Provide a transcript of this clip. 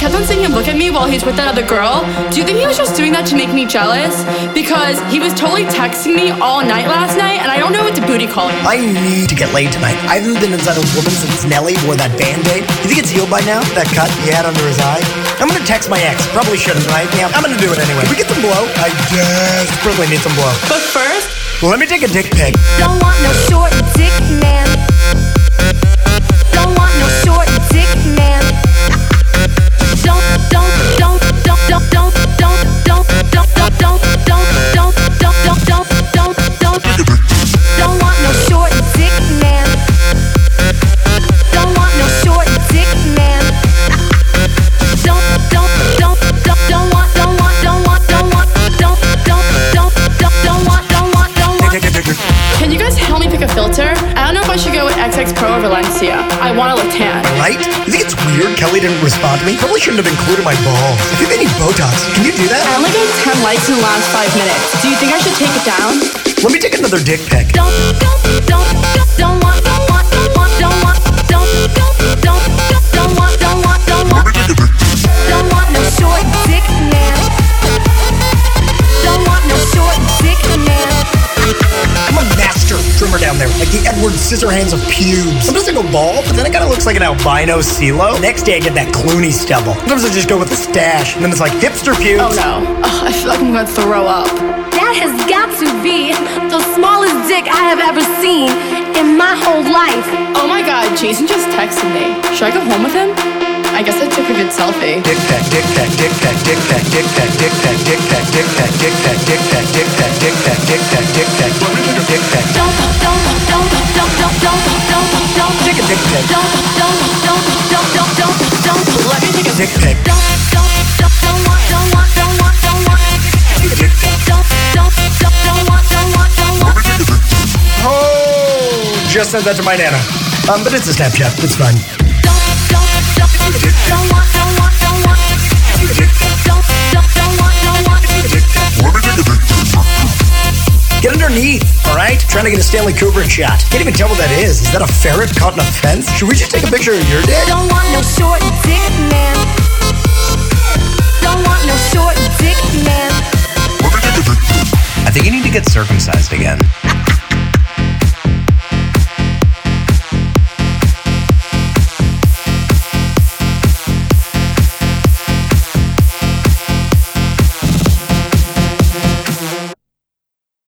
kept on seeing him look at me while he's with that other girl. Do you think he was just doing that to make me jealous? Because he was totally texting me all night last night, and I don't know what to booty call him. I need to get laid tonight. I haven't been inside a woman since Nelly wore that Band-Aid. You think it's healed by now? That cut he had under his eye? I'm gonna text my ex. Probably shouldn't, right? Yeah, I'm gonna do it anyway. Can we get some blow? I desperately need some blow. But first, let me take a dick pic. Don't want no short dick man. Don't want no short dick man. Don't want no short dick man. Don't want no short dick man. Can you guys help me pick a filter? I don't know if I should go with XX Pro or Valencia. I want to look tan. Right? You think it's weird Kelly didn't respond to me? Probably shouldn't have included my balls. If you need Botox, can you do that? I only got 10 likes in the last 5 minutes. Do you think I should take it down? Let me take another dick pic. Don't want no short dick man. Don't want no short dick man. I'm a master trimmer down there, like the Edward Scissorhands of pubes. Sometimes I go bald, but then it kind of looks like an albino CeeLo. Next day I get that Clooney stubble. Sometimes I just go with a stash, and then it's like hipster pubes. Oh no, I feel like I'm gonna throw up. That has got to be the smallest dick I have ever seen in my whole life. Oh my god, Jason just texted me. Should I go home with him? I guess I took a good selfie. Dick peck, dick peck, dick peck, dick peck, dick peck, dick peck, dick peck, dick peck, dick peck, dick peck, dick peck, dick peck, dick peck, dick peck, dick peck. Don't. Take a dick pic. Don't. Let me take a Dick pic. Don't want. Take a dick pic. Don't want. Oh, just said that to my nana. But it's a Snapchat. It's fine. Don't want. Get underneath, all right? Trying to get a Stanley Kubrick shot. Can't even tell what that is. Is that a ferret caught in a fence? Should we just take a picture of your dick? Don't want no short dick man. Don't want no short dick man. I think you need to get circumcised again.